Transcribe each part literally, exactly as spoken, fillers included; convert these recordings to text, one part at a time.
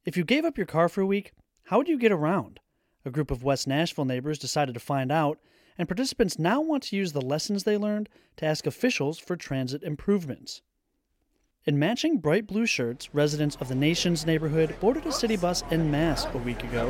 If you gave up your car for a week, how would you get around? A group of West Nashville neighbors decided to find out, and participants now want to use the lessons they learned to ask officials for transit improvements. In matching bright blue shirts, residents of the Nations neighborhood boarded a city bus en masse a week ago.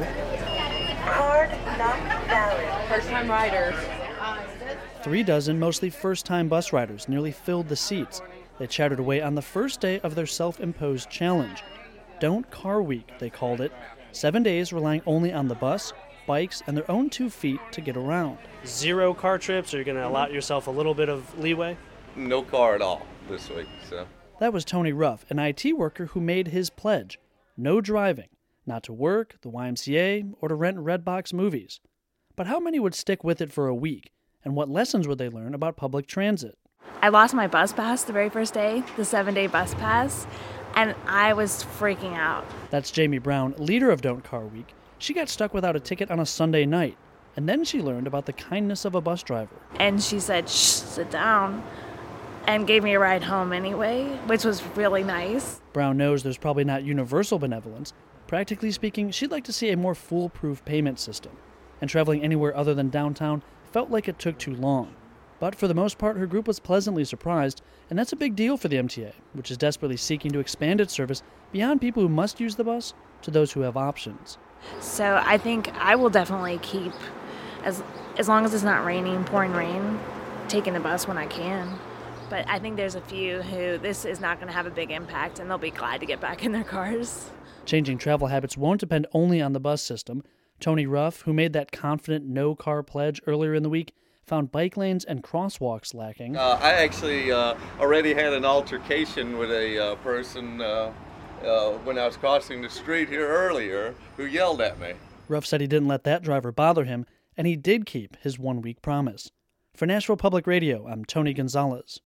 Card not valid. First-time riders. Three dozen, mostly first-time bus riders, nearly filled the seats. They chattered away on the first day of their self-imposed challenge. Don't Car Week, they called it. Seven days relying only on the bus, bikes, and their own two feet to get around. Zero car trips, or you're going to allot yourself a little bit of leeway? No car at all this week, so. That was Tony Ruff, an I T worker who made his pledge. No driving. Not to work, the Y M C A, or to rent Redbox movies. But how many would stick with it for a week? And what lessons would they learn about public transit? I lost my bus pass the very first day, the seven-day bus pass, and I was freaking out. That's Jamie Brown, leader of Don't Car Week. She got stuck without a ticket on a Sunday night, and then she learned about the kindness of a bus driver. And she said, shh, sit down, and gave me a ride home anyway, which was really nice. Brown knows there's probably not universal benevolence. Practically speaking, she'd like to see a more foolproof payment system. And traveling anywhere other than downtown felt like it took too long. But for the most part, her group was pleasantly surprised, and that's a big deal for the M T A, which is desperately seeking to expand its service beyond people who must use the bus to those who have options. So I think I will definitely keep, as as long as it's not raining, pouring rain, taking the bus when I can. But I think there's a few who this is not going to have a big impact, and they'll be glad to get back in their cars. Changing travel habits won't depend only on the bus system. Tony Ruff, who made that confident no-car pledge earlier in the week, found bike lanes and crosswalks lacking. Uh, I actually uh, already had an altercation with a uh, person uh, uh, when I was crossing the street here earlier who yelled at me. Ruff said he didn't let that driver bother him, and he did keep his one-week promise. For Nashville Public Radio, I'm Tony Gonzalez.